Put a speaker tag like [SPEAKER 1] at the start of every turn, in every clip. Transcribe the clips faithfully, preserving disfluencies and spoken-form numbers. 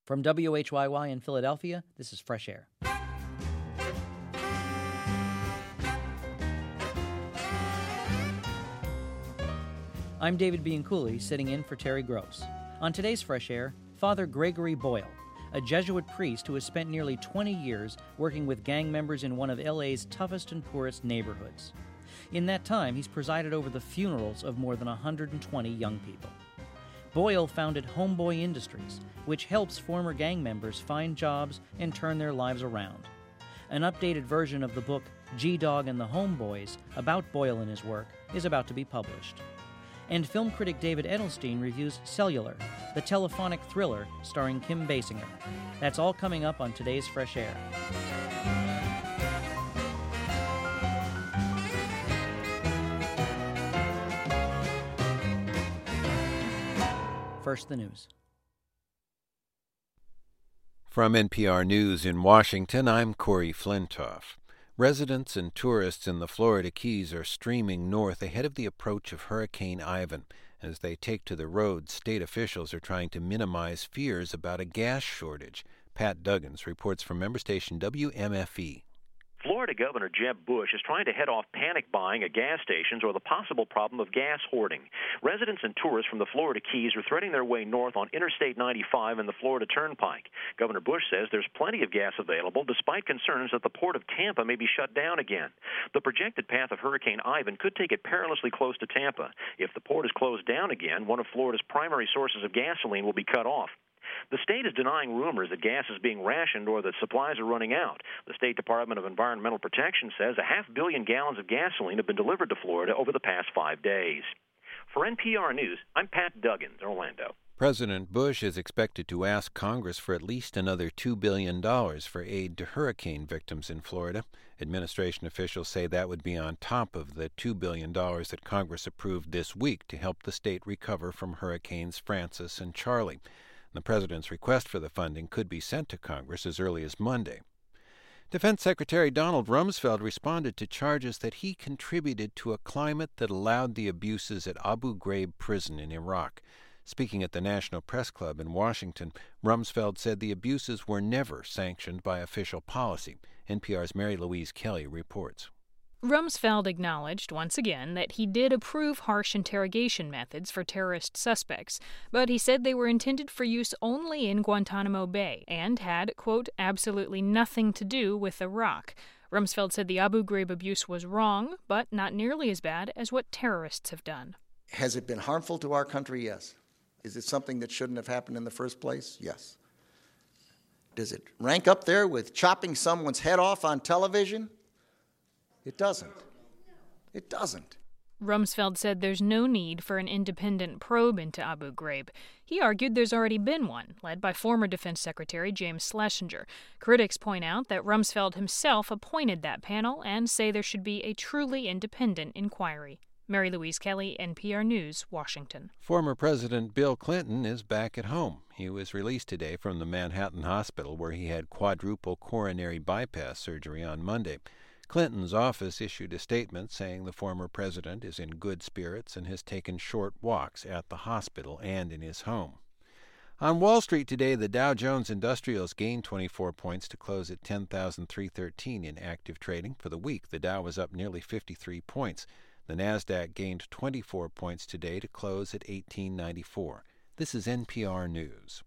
[SPEAKER 1] From W H Y Y in Philadelphia, this is Fresh Air. I'm David Bianculli, sitting in for Terry Gross. On today's Fresh Air, Father Gregory Boyle, a Jesuit priest who has spent nearly twenty years working with gang members in one of L A's toughest and poorest neighborhoods. In that time, he's presided over the funerals of more than one hundred twenty young people. Boyle founded Homeboy Industries, which helps former gang members find jobs and turn their lives around. An updated version of the book G-Dog and the Homeboys, about Boyle and his work, is about to be published. And film critic David Edelstein reviews Cellular, the telephonic thriller starring Kim Basinger. That's all coming up on today's Fresh Air. First, the news.
[SPEAKER 2] From N P R News in Washington, I'm Corey Flintoff. Residents and tourists in the Florida Keys are streaming north ahead of the approach of Hurricane Ivan. As they take to the roads, state officials are trying to minimize fears about a gas shortage. Pat Duggins reports from member station W M F E.
[SPEAKER 3] Florida Governor Jeb Bush is trying to head off panic buying at gas stations or the possible problem of gas hoarding. Residents and tourists from the Florida Keys are threading their way north on Interstate ninety-five and the Florida Turnpike. Governor Bush says there's plenty of gas available, despite concerns that the port of Tampa may be shut down again. The projected path of Hurricane Ivan could take it perilously close to Tampa. If the port is closed down again, one of Florida's primary sources of gasoline will be cut off. The state is denying rumors that gas is being rationed or that supplies are running out. The State Department of Environmental Protection says a half billion gallons of gasoline have been delivered to Florida over the past five days. For N P R News, I'm Pat Duggins in Orlando.
[SPEAKER 2] President Bush is expected to ask Congress for at least another two billion dollars for aid to hurricane victims in Florida. Administration officials say that would be on top of the two billion dollars that Congress approved this week to help the state recover from Hurricanes Francis and Charley. The president's request for the funding could be sent to Congress as early as Monday. Defense Secretary Donald Rumsfeld responded to charges that he contributed to a climate that allowed the abuses at Abu Ghraib prison in Iraq. Speaking at the National Press Club in Washington, Rumsfeld said the abuses were never sanctioned by official policy. N P R's Mary Louise Kelly reports.
[SPEAKER 4] Rumsfeld acknowledged once again that he did approve harsh interrogation methods for terrorist suspects, but he said they were intended for use only in Guantanamo Bay and had, quote, absolutely nothing to do with Iraq. Rumsfeld said the Abu Ghraib abuse was wrong, but not nearly as bad as what terrorists have done.
[SPEAKER 5] Has it been harmful to our country? Yes. Is it something that shouldn't have happened in the first place? Yes. Does it rank up there with chopping someone's head off on television? It doesn't. It doesn't.
[SPEAKER 4] Rumsfeld said there's no need for an independent probe into Abu Ghraib. He argued there's already been one, led by former Defense Secretary James Schlesinger. Critics point out that Rumsfeld himself appointed that panel and say there should be a truly independent inquiry. Mary Louise Kelly, N P R News, Washington.
[SPEAKER 2] Former President Bill Clinton is back at home. He was released today from the Manhattan hospital where he had quadruple coronary bypass surgery on Monday. Clinton's office issued a statement saying the former president is in good spirits and has taken short walks at the hospital and in his home. On Wall Street today, the Dow Jones Industrials gained twenty-four points to close at ten thousand three hundred thirteen in active trading. For the week, the Dow was up nearly fifty-three points. The Nasdaq gained twenty-four points today to close at eighteen ninety-four. This is N P R News.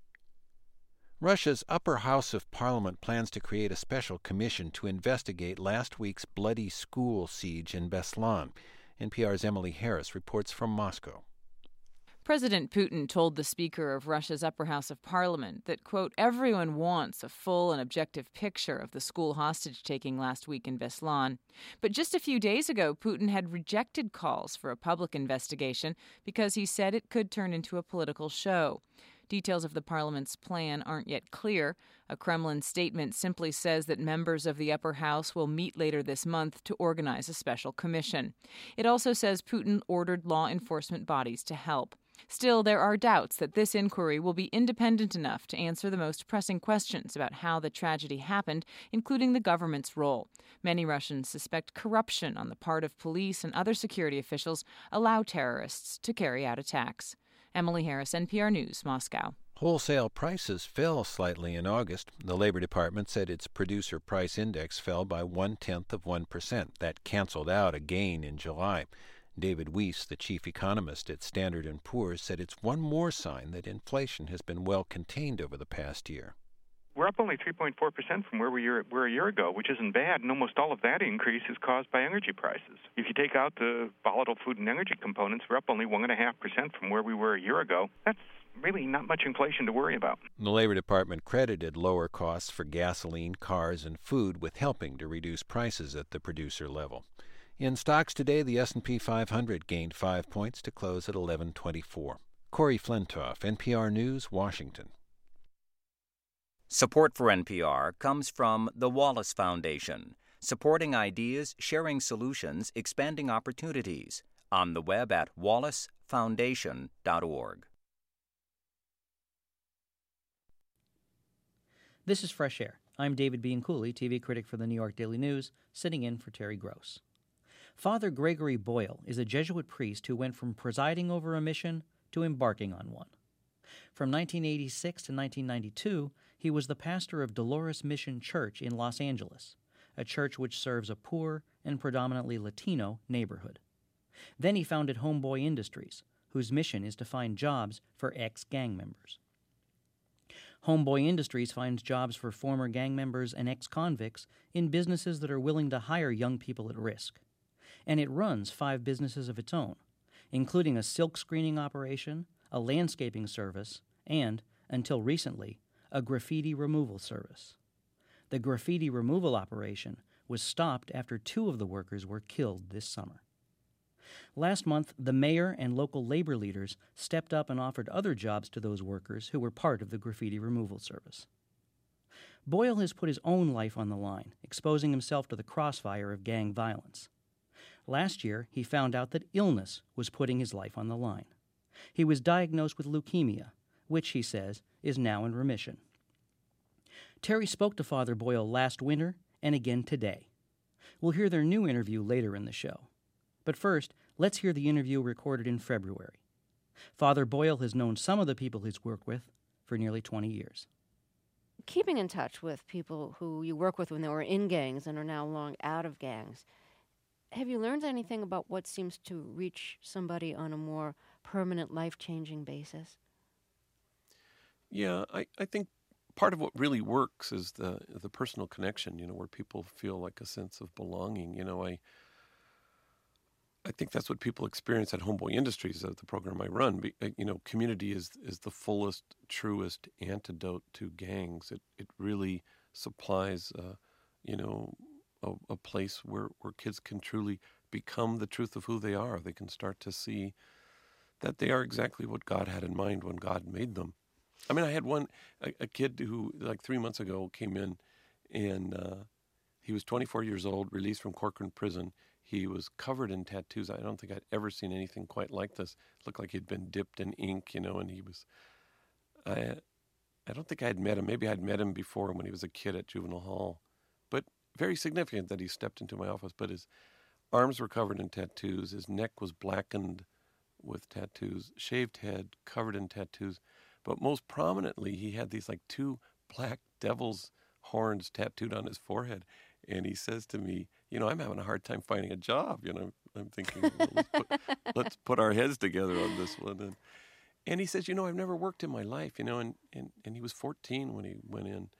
[SPEAKER 2] Russia's upper house of parliament plans to create a special commission to investigate last week's bloody school siege in Beslan. N P R's Emily Harris reports from Moscow.
[SPEAKER 6] President Putin told the Speaker of Russia's upper house of parliament that, quote, everyone wants a full and objective picture of the school hostage-taking last week in Beslan. But just a few days ago, Putin had rejected calls for a public investigation because he said it could turn into a political show. Details of the parliament's plan aren't yet clear. A Kremlin statement simply says that members of the upper house will meet later this month to organize a special commission. It also says Putin ordered law enforcement bodies to help. Still, there are doubts that this inquiry will be independent enough to answer the most pressing questions about how the tragedy happened, including the government's role. Many Russians suspect corruption on the part of police and other security officials allow terrorists to carry out attacks. Emily Harris, N P R News, Moscow.
[SPEAKER 2] Wholesale prices fell slightly in August. The Labor Department said its producer price index fell by one-tenth of one percent. That canceled out a gain in July. David Weiss, the chief economist at Standard and Poor's, said it's one more sign that inflation has been well contained over the past year.
[SPEAKER 7] We're up only three point four percent from where we were a year ago, which isn't bad, and almost all of that increase is caused by energy prices. If you take out the volatile food and energy components, we're up only one point five percent from where we were a year ago. That's really not much inflation to worry about.
[SPEAKER 2] The Labor Department credited lower costs for gasoline, cars, and food with helping to reduce prices at the producer level. In stocks today, the S and P five hundred gained five points to close at eleven twenty-four. Corey Flintoff, N P R News, Washington.
[SPEAKER 8] Support for N P R comes from the Wallace Foundation, supporting ideas, sharing solutions, expanding opportunities. On the web at wallace foundation dot org.
[SPEAKER 1] This is Fresh Air. I'm David Bianculli, T V critic for the New York Daily News, sitting in for Terry Gross. Father Gregory Boyle is a Jesuit priest who went from presiding over a mission to embarking on one. From nineteen eighty-six to nineteen ninety-two, he was the pastor of Dolores Mission Church in Los Angeles, a church which serves a poor and predominantly Latino neighborhood. Then he founded Homeboy Industries, whose mission is to find jobs for ex-gang members. Homeboy Industries finds jobs for former gang members and ex-convicts in businesses that are willing to hire young people at risk. And it runs five businesses of its own, including a silk screening operation, a landscaping service, and, until recently, a graffiti removal service. The graffiti removal operation was stopped after two of the workers were killed this summer. Last month, the mayor and local labor leaders stepped up and offered other jobs to those workers who were part of the graffiti removal service. Boyle has put his own life on the line, exposing himself to the crossfire of gang violence. Last year, he found out that illness was putting his life on the line. He was diagnosed with leukemia, which, he says, is now in remission. Terry spoke to Father Boyle last winter and again today. We'll hear their new interview later in the show. But first, let's hear the interview recorded in February. Father Boyle has known some of the people he's worked with for nearly twenty years.
[SPEAKER 9] Keeping in touch with people who you work with when they were in gangs and are now long out of gangs, have you learned anything about what seems to reach somebody on a more permanent, life-changing basis?
[SPEAKER 10] Yeah, I, I think part of what really works is the the personal connection, you know, where people feel like a sense of belonging. You know, I I think that's what people experience at Homeboy Industries, uh, the program I run. Be, uh, you know, community is is the fullest, truest antidote to gangs. It it really supplies, uh, you know, a, a place where, where kids can truly become the truth of who they are. They can start to see that they are exactly what God had in mind when God made them. I mean, I had one, a, a kid who, like three months ago, came in, and uh, he was twenty-four years old, released from Corcoran Prison. He was covered in tattoos. I don't think I'd ever seen anything quite like this. It looked like he'd been dipped in ink, you know, and he was, I I don't think I had met him. Maybe I'd met him before when he was a kid at juvenile hall. But very significant that he stepped into my office. But his arms were covered in tattoos. His neck was blackened with tattoos, shaved head, covered in tattoos. But most prominently, he had these like two black devil's horns tattooed on his forehead. And he says to me, you know, I'm having a hard time finding a job. You know, I'm thinking, well, let's, put, let's put our heads together on this one. And, and he says, you know, I've never worked in my life, you know, and, and, and he was fourteen when he went in.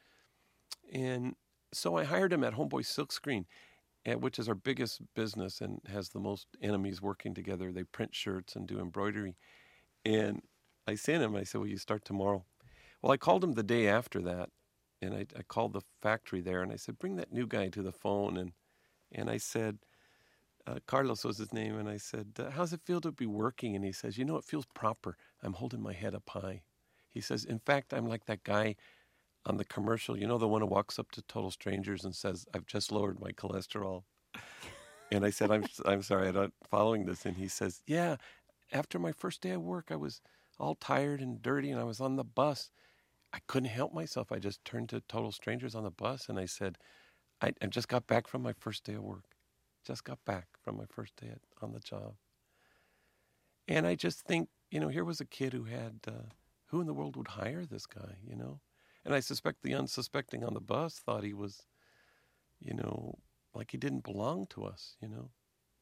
[SPEAKER 10] And so I hired him at Homeboy Silk Screen, which is our biggest business and has the most enemies working together. They print shirts and do embroidery. And I sent him, I said, will you start tomorrow? Well, I called him the day after that. And I, I called the factory there, and I said, bring that new guy to the phone. And and I said, uh, Carlos was his name, and I said, uh, how's it feel to be working? And he says, you know, it feels proper. I'm holding my head up high. He says, in fact, I'm like that guy on the commercial, you know, the one who walks up to total strangers and says, I've just lowered my cholesterol. And I said, I'm I'm sorry, I'm not following this. And he says, yeah, after my first day of work, I was all tired and dirty, and I was on the bus. I couldn't help myself. I just turned to total strangers on the bus, and I said, I, I just got back from my first day of work. Just got back from my first day at, on the job. And I just think, you know, here was a kid who had uh, who in the world would hire this guy, you know? And I suspect the unsuspecting on the bus thought he was, you know, like he didn't belong to us, you know?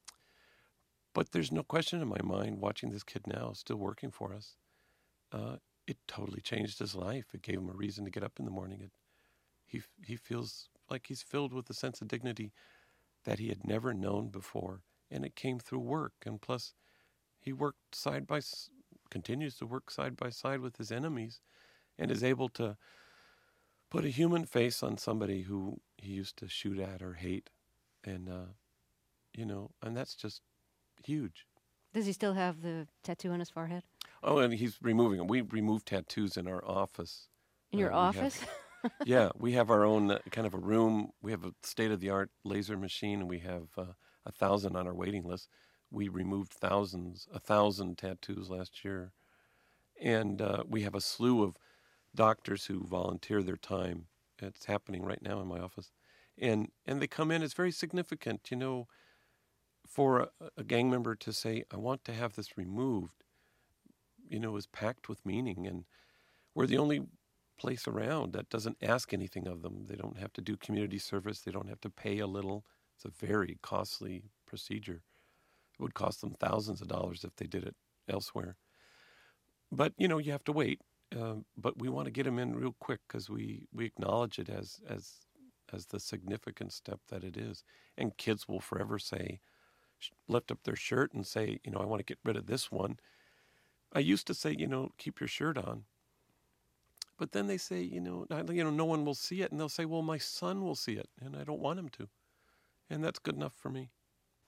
[SPEAKER 10] But there's no question in my mind, watching this kid now, still working for us, uh, it totally changed his life. It gave him a reason to get up in the morning. It, he he feels like he's filled with a sense of dignity that he had never known before, and it came through work. And plus, he worked side by continues to work side by side with his enemies, and is able to put a human face on somebody who he used to shoot at or hate, and uh, you know, and that's just huge.
[SPEAKER 9] Does he still have the tattoo on his forehead?
[SPEAKER 10] Oh, and he's removing them. We remove tattoos in our office.
[SPEAKER 9] In your
[SPEAKER 10] uh,
[SPEAKER 9] office?
[SPEAKER 10] Have, yeah, we have our own uh, kind of a room. We have a state-of-the-art laser machine, and we have uh, a thousand on our waiting list. We removed thousands, a thousand tattoos last year. And uh, we have a slew of doctors who volunteer their time. It's happening right now in my office. And and they come in. It's very significant, you know, for a, a gang member to say, I want to have this removed, you know, is packed with meaning. And we're the only place around that doesn't ask anything of them. They don't have to do community service. They don't have to pay a little. It's a very costly procedure. It would cost them thousands of dollars if they did it elsewhere. But, you know, you have to wait. Uh, but we want to get them in real quick because we, we acknowledge it as, as, as the significant step that it is. And kids will forever say, lift up their shirt and say, you know, I want to get rid of this one. I used to say, you know, keep your shirt on. But then they say, you know, you know, no one will see it. And they'll say, well, my son will see it, and I don't want him to. And that's good enough for me.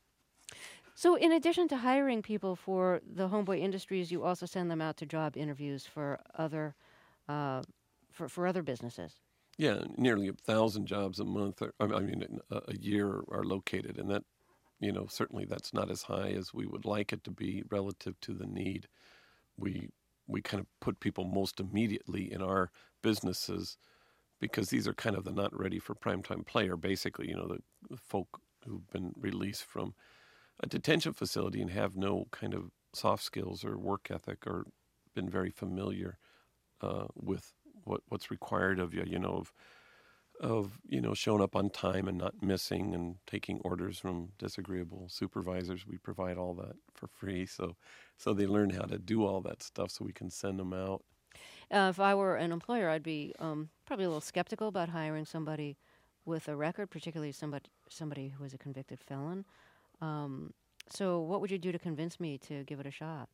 [SPEAKER 9] So in addition to hiring people for the Homeboy Industries, you also send them out to job interviews for other uh, for, for other businesses.
[SPEAKER 10] Yeah, nearly a thousand jobs a month, or, I mean, a, a year are located. And that, you know, certainly that's not as high as we would like it to be relative to the need. We we kind of put people most immediately in our businesses because these are kind of the not ready for primetime player, basically, you know, the, the folk who've been released from a detention facility and have no kind of soft skills or work ethic or been very familiar uh, with what what's required of you, you know, of, of, you know, showing up on time and not missing and taking orders from disagreeable supervisors. We provide all that for free. So so they learn how to do all that stuff so we can send them out.
[SPEAKER 9] Uh, if I were an employer, I'd be um, probably a little skeptical about hiring somebody with a record, particularly somebody, somebody who is a convicted felon. Um, so what would you do to convince me to give it a shot?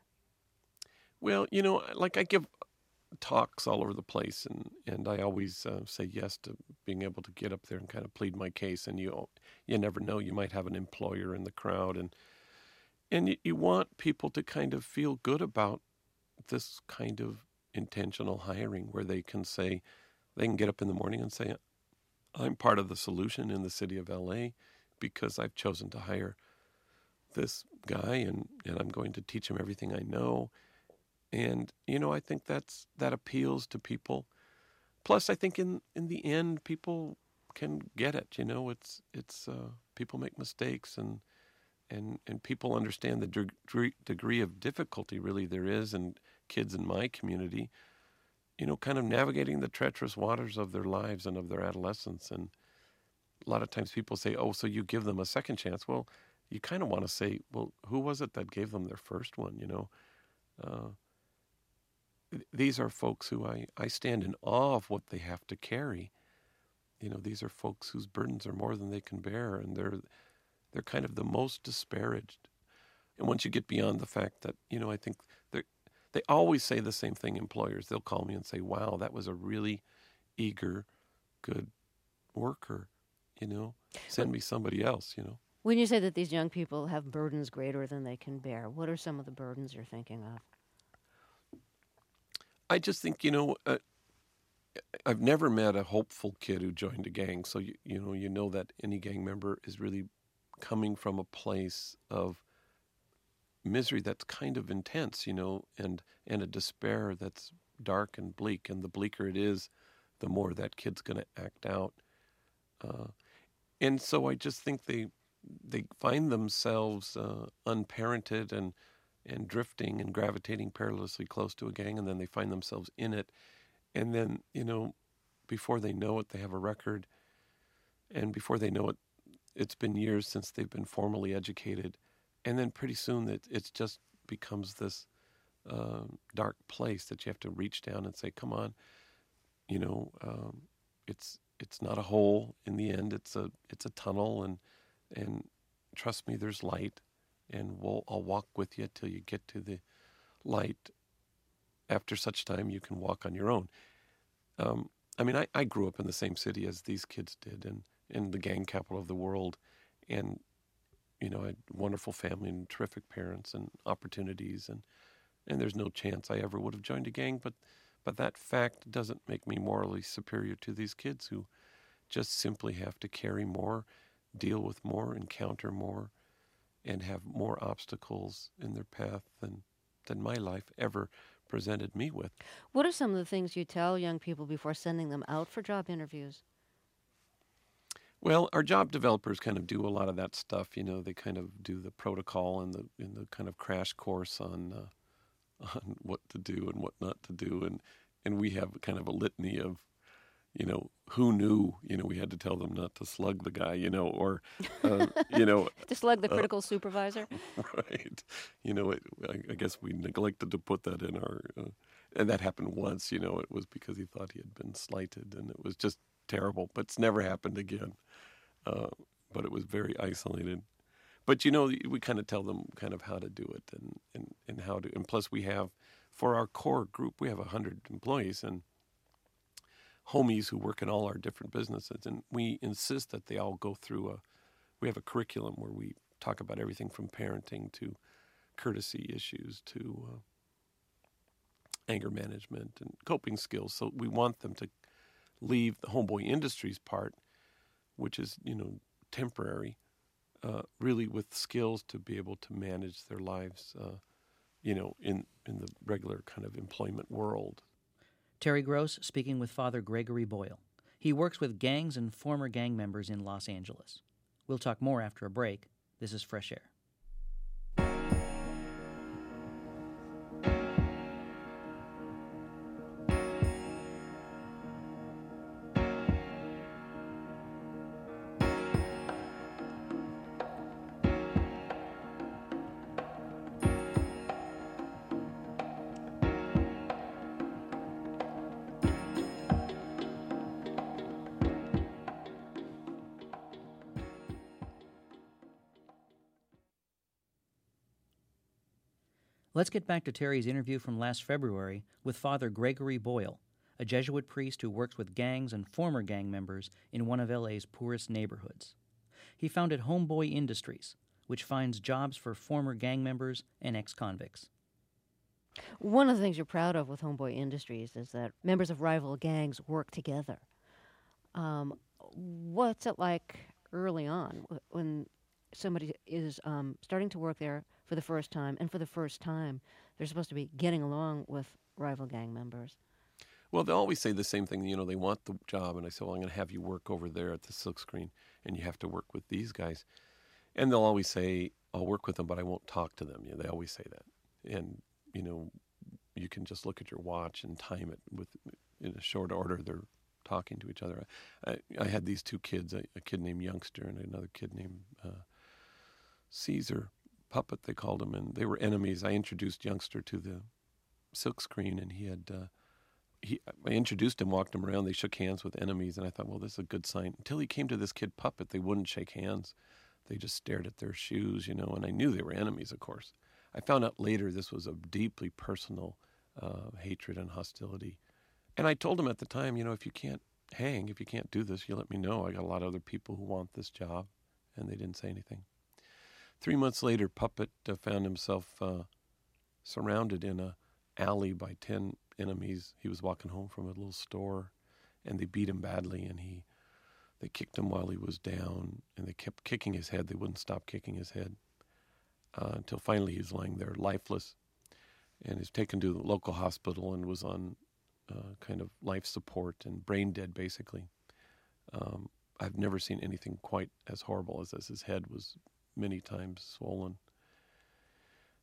[SPEAKER 10] Well, you know, like I give talks all over the place, and, and I always uh, say yes to being able to get up there and kind of plead my case. And you you never know, you might have an employer in the crowd, and and you, you want people to kind of feel good about this kind of intentional hiring, where they can say, they can get up in the morning and say, I'm part of the solution in the city of L A because I've chosen to hire this guy, and, and I'm going to teach him everything I know. And, you know, I think that's that appeals to people. Plus, I think in, in the end, people can get it. You know, it's it's uh, people make mistakes, and and and people understand the degree, degree of difficulty really there is in kids in my community, you know, kind of navigating the treacherous waters of their lives and of their adolescence. And a lot of times people say, oh, so you give them a second chance. Well, you kind of want to say, well, who was it that gave them their first one, you know? Uh, these are folks who I, I stand in awe of what they have to carry. You know, these are folks whose burdens are more than they can bear, and they're they're kind of the most disparaged. And once you get beyond the fact that, you know, I think they they always say the same thing, employers. They'll call me and say, wow, that was a really eager, good worker, you know. Send me somebody else, you know.
[SPEAKER 9] When you say that these young people have burdens greater than they can bear, what are some of the burdens you're thinking of?
[SPEAKER 10] I just think, you know, uh, I've never met a hopeful kid who joined a gang. So, you, you know, you know that any gang member is really coming from a place of misery that's kind of intense, you know, and, and a despair that's dark and bleak. And the bleaker it is, the more that kid's going to act out. Uh, and so I just think they they find themselves uh, unparented and and drifting and gravitating perilously close to a gang, and then they find themselves in it. And then, you know, before they know it, they have a record. And before they know it, it's been years since they've been formally educated. And then pretty soon it it just becomes this uh, dark place that you have to reach down and say, come on, you know, um, it's it's not a hole in the end. It's a it's a tunnel, and and trust me, there's light. And we'll, I'll walk with you till you get to the light. After such time, you can walk on your own. Um, I mean, I, I grew up in the same city as these kids did, and in the gang capital of the world. And, you know, I had a wonderful family and terrific parents and opportunities, and, and there's no chance I ever would have joined a gang. But, but that fact doesn't make me morally superior to these kids who just simply have to carry more, deal with more, encounter more, and have more obstacles in their path than than my life ever presented me with.
[SPEAKER 9] What are some of the things you tell young people before sending them out for job interviews?
[SPEAKER 10] Well, our job developers kind of do a lot of that stuff. You know, they kind of do the protocol and the in the kind of crash course on uh, on what to do and what not to do, and and we have kind of a litany of, you know, who knew, you know, we had to tell them not to slug the guy, you know, or, uh, you know.
[SPEAKER 9] To slug the
[SPEAKER 10] uh,
[SPEAKER 9] critical supervisor?
[SPEAKER 10] Right. You know, it, I, I guess we neglected to put that in our, uh, and that happened once, you know, it was because he thought he had been slighted, and it was just terrible, but it's never happened again. Uh, but it was very isolated. But, you know, we kind of tell them kind of how to do it and, and, and how to, and plus we have, for our core group, we have one hundred employees, and homies who work in all our different businesses, and we insist that they all go through a, we have a curriculum where we talk about everything from parenting to courtesy issues to uh, anger management and coping skills. So we want them to leave the Homeboy Industries part, which is, you know, temporary, uh, really with skills to be able to manage their lives, uh, you know, in, in the regular kind of employment world.
[SPEAKER 1] Terry Gross speaking with Father Gregory Boyle. He works with gangs and former gang members in Los Angeles. We'll talk more after a break. This is Fresh Air. Let's get back to Terry's interview from last February with Father Gregory Boyle, a Jesuit priest who works with gangs and former gang members in one of L A's poorest neighborhoods. He founded Homeboy Industries, which finds jobs for former gang members and ex-convicts.
[SPEAKER 9] One of the things you're proud of with Homeboy Industries is that members of rival gangs work together. Um, what's it like early on when somebody is um, starting to work there for the first time, and for the first time they're supposed to be getting along with rival gang members?
[SPEAKER 10] Well, they always say the same thing. You know, they want the job, and I say, well, I'm going to have you work over there at the silk screen, and you have to work with these guys. And they'll always say, I'll work with them, but I won't talk to them. You know, they always say that. And, you know, you can just look at your watch and time it with, in a short order, they're talking to each other. I, I had these two kids, a, a kid named Youngster and another kid named uh, Caesar, Puppet they called him, and they were enemies. I introduced Youngster to the silk screen, and he had, uh, he, I introduced him, walked him around, they shook hands with enemies, and I thought, well, this is a good sign. Until he came to this kid Puppet, they wouldn't shake hands. They just stared at their shoes, you know, and I knew they were enemies, of course. I found out later this was a deeply personal uh, hatred and hostility. And I told him at the time, you know, if you can't hang, if you can't do this, you let me know. I got a lot of other people who want this job, and they didn't say anything. Three months later, Puppet uh, found himself uh, surrounded in a alley by ten enemies. He was walking home from a little store, and they beat him badly, and he they kicked him while he was down, and they kept kicking his head. They wouldn't stop kicking his head uh, until finally he was lying there lifeless, and he was taken to the local hospital and was on uh, kind of life support and brain dead, basically. Um, I've never seen anything quite as horrible as this. His head was many times swollen.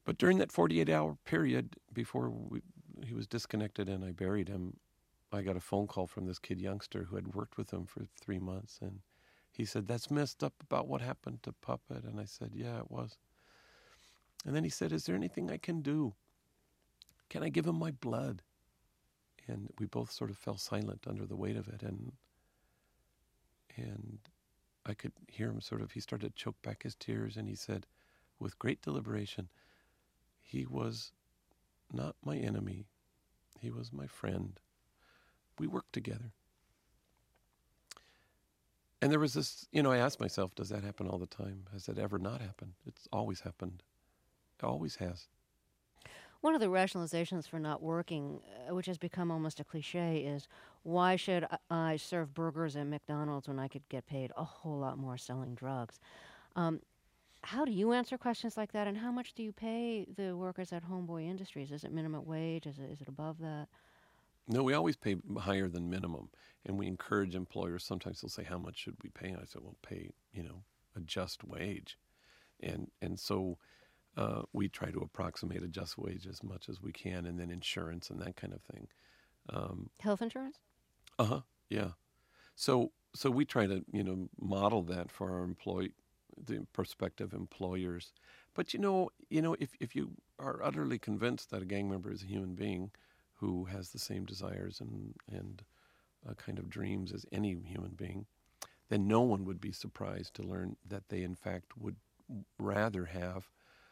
[SPEAKER 10] But during that forty-eight hour period before we, he was disconnected and I buried him, I got a phone call from this kid youngster who had worked with him for three months. And he said, "That's messed up about what happened to Puppet." And I said, "Yeah, it was." And then he said, "Is there anything I can do? Can I give him my blood?" And we both sort of fell silent under the weight of it. And and I could hear him sort of, he started to choke back his tears. And he said, with great deliberation, "He was not my enemy. He was my friend. We worked together." And there was this, you know, I asked myself, does that happen all the time? Has it ever not happened? It's always happened. It always has.
[SPEAKER 9] One of the rationalizations for not working, uh, which has become almost a cliche, is why should I serve burgers at McDonald's when I could get paid a whole lot more selling drugs? Um, how do you answer questions like that, and how much do you pay the workers at Homeboy Industries? Is it minimum wage? Is it, is it above that?
[SPEAKER 10] No, we always pay higher than minimum, and we encourage employers. Sometimes they'll say, "How much should we pay?" And I said, "Well, pay, you know, a just wage," and and so uh, we try to approximate a just wage as much as we can, and then insurance and that kind of thing. Um,
[SPEAKER 9] Health insurance?
[SPEAKER 10] Uh huh. Yeah. So so we try to, you know, model that for our employee, the prospective employers. But you know, you know, if if you are utterly convinced that a gang member is a human being who has the same desires and and uh, kind of dreams as any human being, then no one would be surprised to learn that they in fact would rather have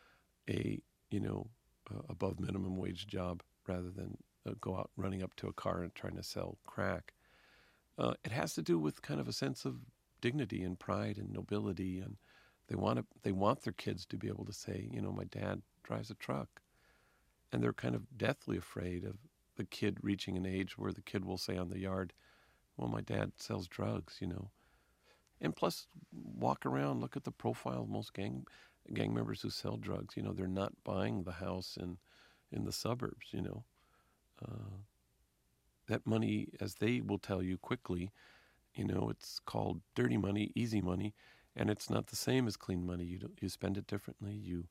[SPEAKER 10] a, you know, uh, above minimum wage job rather than uh, go out running up to a car and trying to sell crack. Uh, it has to do with kind of a sense of dignity and pride and nobility, and they want to, they want their kids to be able to say, you know, my dad drives a truck, and they're kind of deathly afraid of the kid reaching an age where the kid will say on the yard, "Well, my dad sells drugs," you know. And plus, walk around, look at the profile of most gang gang members who sell drugs. You know, they're not buying the house in in the suburbs. You know, uh, that money, as they will tell you quickly, you know, it's called dirty money, easy money, and it's not the same as clean money. You don't, you spend it differently. You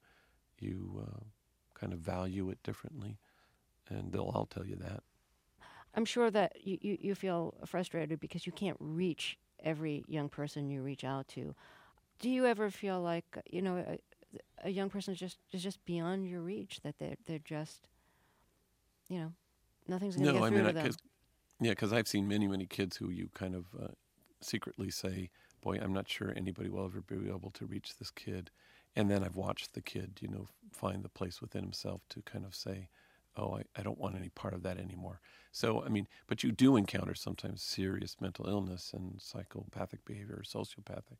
[SPEAKER 10] you uh, kind of value it differently. And they'll all tell you that.
[SPEAKER 9] I'm sure that you, you, you feel frustrated because you can't reach every young person you reach out to. Do you ever feel like, you know, a, a young person is just is just beyond your reach, that they're, they're just, you know, nothing's going to
[SPEAKER 10] no,
[SPEAKER 9] get
[SPEAKER 10] I
[SPEAKER 9] through
[SPEAKER 10] mean,
[SPEAKER 9] to them?
[SPEAKER 10] Cause, yeah, because I've seen many, many kids who you kind of uh, secretly say, "Boy, I'm not sure anybody will ever be able to reach this kid." And then I've watched the kid, you know, find the place within himself to kind of say, "Oh, I, I don't want any part of that anymore." So, I mean, but you do encounter sometimes serious mental illness and psychopathic behavior or sociopathic.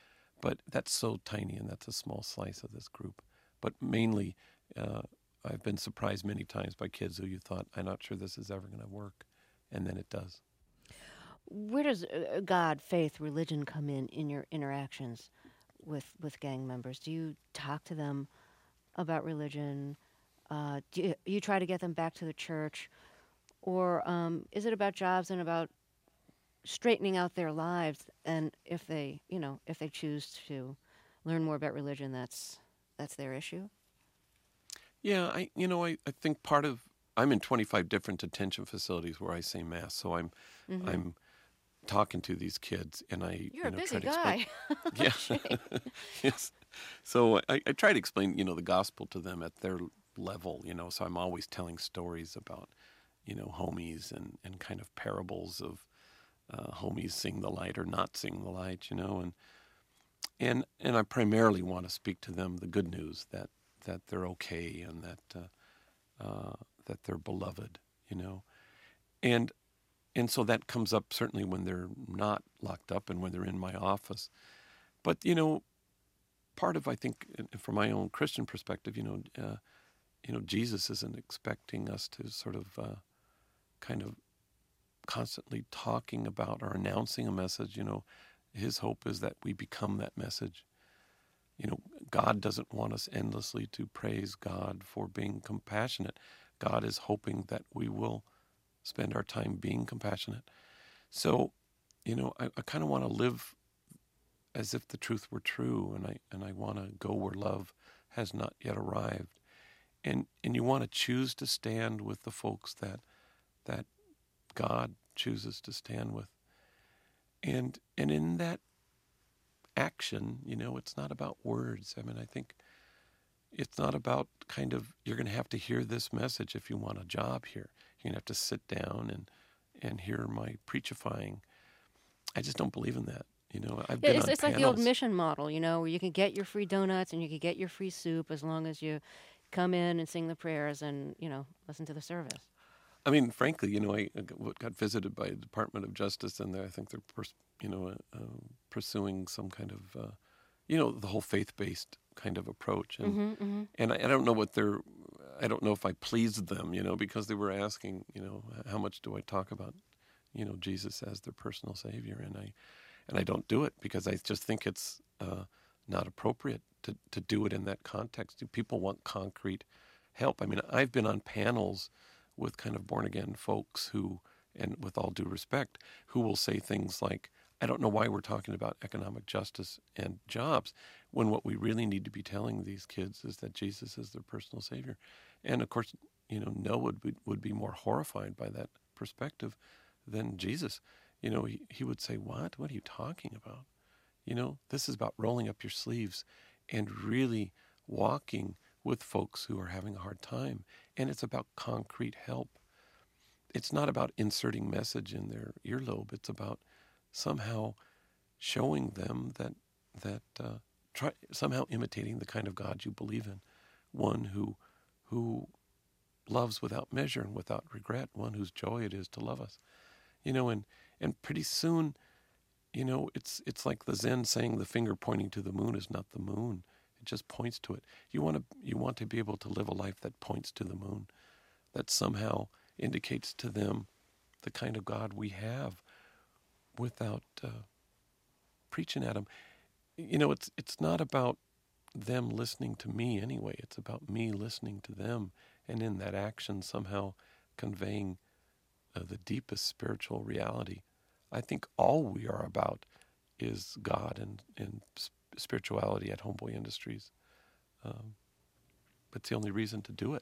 [SPEAKER 10] But that's so tiny, and that's a small slice of this group. But mainly, uh, I've been surprised many times by kids who you thought, "I'm not sure this is ever going to work," and then it does.
[SPEAKER 9] Where does uh, God, faith, religion come in in your interactions with, with gang members? Do you talk to them about religion? Uh, do you, you try to get them back to the church? Or um, is it about jobs and about straightening out their lives? And if they, you know, if they choose to learn more about religion, that's that's their issue?
[SPEAKER 10] Yeah, I you know, I, I think part of, I'm in twenty-five different detention facilities where I say Mass, so I'm mm-hmm. I'm talking to these kids, and I
[SPEAKER 9] You're
[SPEAKER 10] you know,
[SPEAKER 9] a busy
[SPEAKER 10] try to
[SPEAKER 9] guy.
[SPEAKER 10] explain, yeah. Yes. So I, I try to explain, you know, the gospel to them at their level, you know, so I'm always telling stories about, you know, homies and, and kind of parables of uh, homies seeing the light or not seeing the light, you know, and and and I primarily want to speak to them the good news that, that they're okay and that uh, uh, that they're beloved, you know, and and so that comes up certainly when they're not locked up and when they're in my office, but you know, part of, I think, from my own Christian perspective, you know. Uh, You know, Jesus isn't expecting us to sort of uh, kind of constantly talking about or announcing a message. You know, his hope is that we become that message. You know, God doesn't want us endlessly to praise God for being compassionate. God is hoping that we will spend our time being compassionate. So, you know, I, I kind of want to live as if the truth were true, and I and I want to go where love has not yet arrived. and and you want to choose to stand with the folks that that God chooses to stand with. And and in that action, you know, it's not about words. I mean, I think it's not about kind of, you're going to have to hear this message if you want a job here. You're going to have to sit down and, and hear my preachifying. I just don't believe in that. You know, I've
[SPEAKER 9] Yeah,
[SPEAKER 10] been
[SPEAKER 9] it's,
[SPEAKER 10] on
[SPEAKER 9] it's like the
[SPEAKER 10] panels.
[SPEAKER 9] old mission model, you know, where you can get your free donuts and you can get your free soup as long as you come in and sing the prayers and, you know, listen to the service.
[SPEAKER 10] I mean, frankly, you know, I got got visited by the Department of Justice, and I think they're, pers- you know, uh, uh, pursuing some kind of, uh, you know, the whole faith-based kind of approach. And
[SPEAKER 9] Mm-hmm, mm-hmm.
[SPEAKER 10] and I, I don't know what they're, I don't know if I pleased them, you know, because they were asking, you know, how much do I talk about, you know, Jesus as their personal Savior, and I, and I don't do it because I just think it's uh, not appropriate to to do it in that context. People want concrete help. I mean, I've been on panels with kind of born-again folks who, and with all due respect, who will say things like, I don't know why we're talking about economic justice and jobs when what we really need to be telling these kids is that Jesus is their personal Savior. And of course, you know, Noah would be, would be more horrified by that perspective than Jesus. You know, he, he would say, what? What are you talking about? You know, this is about rolling up your sleeves and really walking with folks who are having a hard time. And it's about concrete help. It's not about inserting message in their earlobe. It's about somehow showing them that that uh, try somehow imitating the kind of God you believe in, one who who loves without measure and without regret, one whose joy it is to love us. You know, and and pretty soon, you know, it's it's like the Zen saying the finger pointing to the moon is not the moon. It just points to it. You want to you want to be able to live a life that points to the moon, that somehow indicates to them the kind of God we have without uh, preaching at them. You know, it's it's not about them listening to me anyway. It's about me listening to them, and in that action somehow conveying uh, the deepest spiritual reality. I think all we are about is God and, and spirituality at Homeboy Industries. Um, it's the only reason to do it.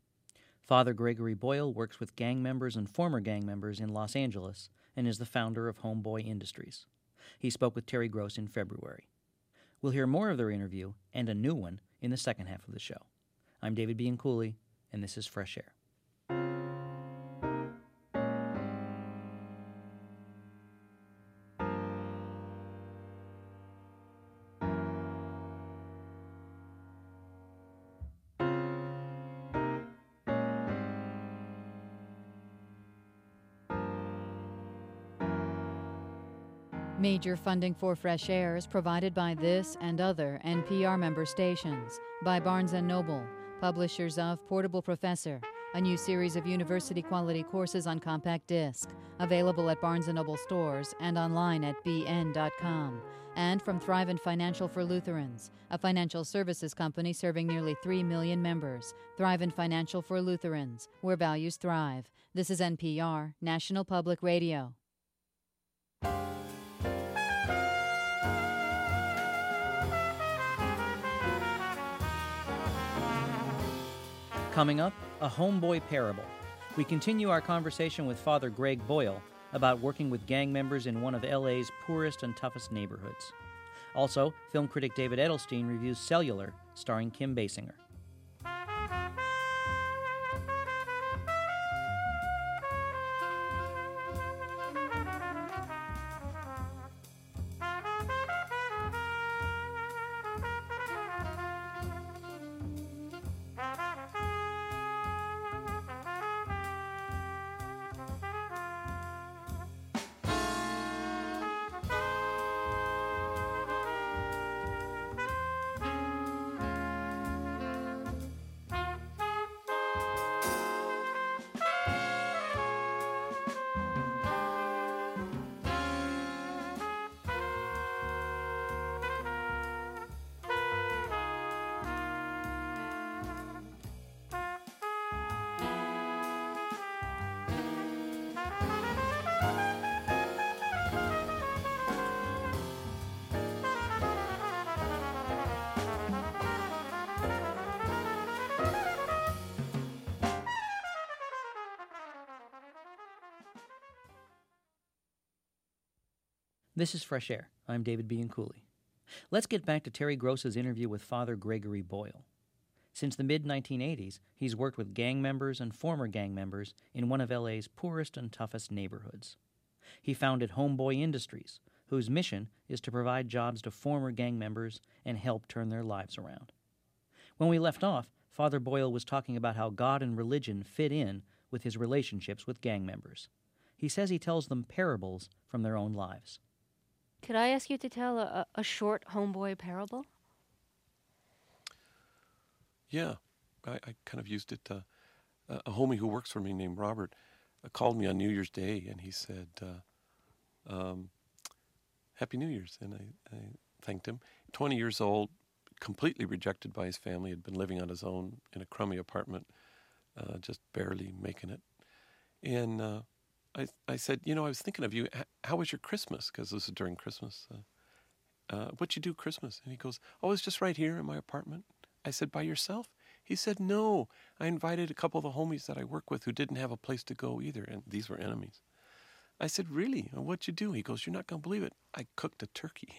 [SPEAKER 1] Father Gregory Boyle works with gang members and former gang members in Los Angeles and is the founder of Homeboy Industries. He spoke with Terry Gross in February. We'll hear more of their interview and a new one in the second half of the show. I'm David Bianculli, and this is Fresh Air.
[SPEAKER 11] Major funding for Fresh Air is provided by this and other N P R member stations, by Barnes and Noble, publishers of Portable Professor, a new series of university-quality courses on compact disc, available at Barnes and Noble stores and online at b n dot com, and from Thrivent Financial for Lutherans, a financial services company serving nearly three million members. Thrivent Financial for Lutherans, where values thrive. This is N P R, National Public Radio.
[SPEAKER 1] Coming up, a Homeboy Parable. We continue our conversation with Father Greg Boyle about working with gang members in one of L A's poorest and toughest neighborhoods. Also, film critic David Edelstein reviews Cellular, starring Kim Basinger. This is Fresh Air. I'm David Bianculli. Let's get back to Terry Gross's interview with Father Gregory Boyle. Since the mid nineteen eighties, he's worked with gang members and former gang members in one of L A's poorest and toughest neighborhoods. He founded Homeboy Industries, whose mission is to provide jobs to former gang members and help turn their lives around. When we left off, Father Boyle was talking about how God and religion fit in with his relationships with gang members. He says he tells them parables from their own lives.
[SPEAKER 9] Could I ask you to tell a, a short homeboy parable?
[SPEAKER 10] Yeah, I, I kind of used it. Uh, a homie who works for me named Robert uh, called me on New Year's Day, and he said, uh, um, Happy New Year's, and I, I thanked him. twenty years old, completely rejected by his family, had been living on his own in a crummy apartment, uh, just barely making it. And uh, I, I said, you know, I was thinking of you. H- how was your Christmas? Because this is during Christmas. Uh, uh, what'd you do Christmas? And he goes, oh, it's just right here in my apartment. I said, by yourself? He said, no. I invited a couple of the homies that I work with who didn't have a place to go either, and these were enemies. I said, really? What'd you do? He goes, you're not going to believe it. I cooked a turkey.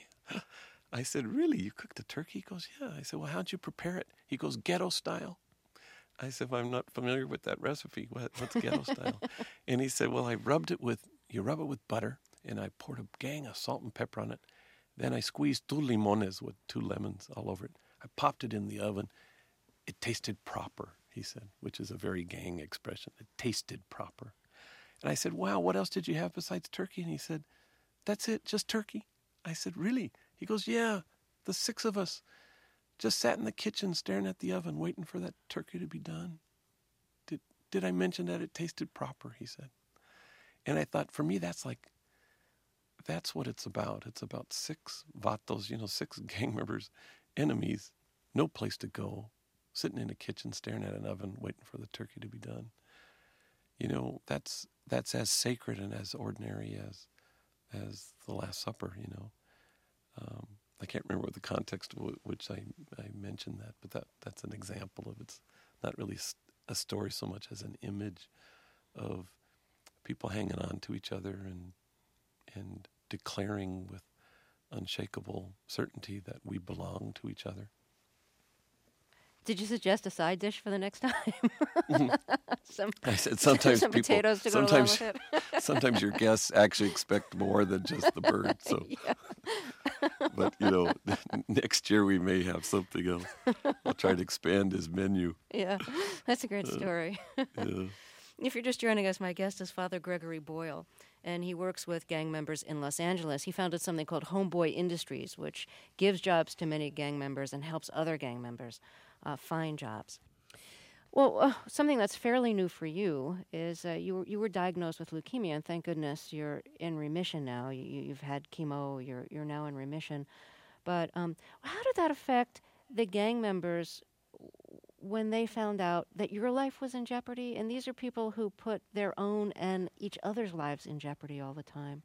[SPEAKER 10] I said, really? You cooked a turkey? He goes, yeah. I said, well, how'd you prepare it? He goes, ghetto style. I said, well, I'm not familiar with that recipe. What, what's ghetto style? And he said, well, I rubbed it with, you rub it with butter, and I poured a gang of salt and pepper on it. Then I squeezed two limones with two lemons all over it. I popped it in the oven. It tasted proper, he said, which is a very gang expression. It tasted proper. And I said, wow, what else did you have besides turkey? And he said, that's it, just turkey. I said, really? He goes, yeah, the six of us just sat in the kitchen staring at the oven, waiting for that turkey to be done. Did did I mention that it tasted proper, he said. And I thought, for me, that's like, that's what it's about. It's about six vatos, you know, six gang members, enemies, no place to go, sitting in a kitchen staring at an oven, waiting for the turkey to be done. You know, that's that's as sacred and as ordinary as as the Last Supper, you know. Um, I can't remember what the context of which I, I mentioned that, but that, that's an example of it's not really a story so much as an image of people hanging on to each other and and declaring with unshakable certainty that we belong to each other.
[SPEAKER 9] Did you suggest a side dish for the next time? some,
[SPEAKER 10] I said sometimes
[SPEAKER 9] some
[SPEAKER 10] people,
[SPEAKER 9] potatoes to
[SPEAKER 10] sometimes,
[SPEAKER 9] go along with it.
[SPEAKER 10] sometimes your guests actually expect more than just the bird. So,
[SPEAKER 9] yeah.
[SPEAKER 10] But you know, next year we may have something else. I'll try to expand his menu.
[SPEAKER 9] Yeah, that's a great
[SPEAKER 10] Uh,
[SPEAKER 9] story.
[SPEAKER 10] Yeah.
[SPEAKER 9] If you're just joining us, my guest is Father Gregory Boyle, and he works with gang members in Los Angeles. He founded something called Homeboy Industries, which gives jobs to many gang members and helps other gang members uh, find jobs. Well, uh, something that's fairly new for you is uh, you were you were diagnosed with leukemia, and thank goodness you're in remission now. You, you've had chemo, you're you're now in remission. But um, how did that affect the gang members when they found out that your life was in jeopardy? And these are people who put their own and each other's lives in jeopardy all the time.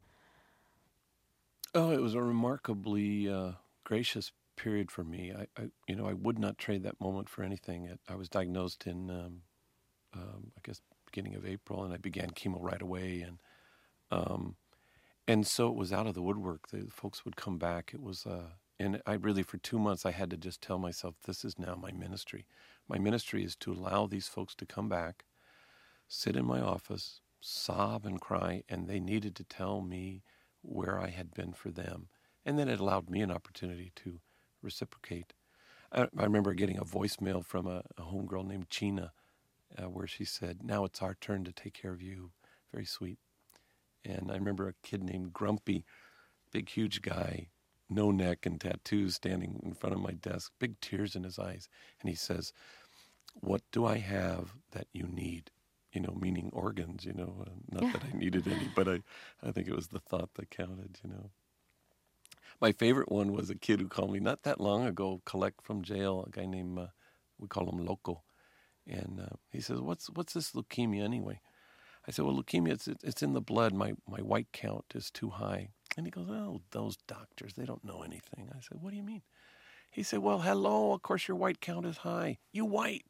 [SPEAKER 10] Oh, it was a remarkably uh, gracious period for me. I, I, you know, I would not trade that moment for anything. It, I was diagnosed in, um, um, I guess, beginning of April, and I began chemo right away, and um, and so it was out of the woodwork. The folks would come back. It was, uh, and I really, for two months, I had to just tell myself, this is now my ministry. My ministry is to allow these folks to come back, sit in my office, sob and cry, and they needed to tell me where I had been for them, and then it allowed me an opportunity to reciprocate. I, I remember getting a voicemail from a, a homegirl named China, uh, where she said, now it's our turn to take care of you. Very sweet. And I remember a kid named Grumpy, big, huge guy, no neck and tattoos, standing in front of my desk, big tears in his eyes. And he says, what do I have that you need? You know, meaning organs, you know, uh, not that I needed any, but I, I think it was the thought that counted, you know. My favorite one was a kid who called me not that long ago, collect from jail, a guy named, uh, we call him Loco. And uh, he says, what's what's this leukemia anyway? I said, well, leukemia, it's, it's in the blood. My, my white count is too high. And he goes, oh, those doctors, they don't know anything. I said, what do you mean? He said, well, hello, of course your white count is high. You white.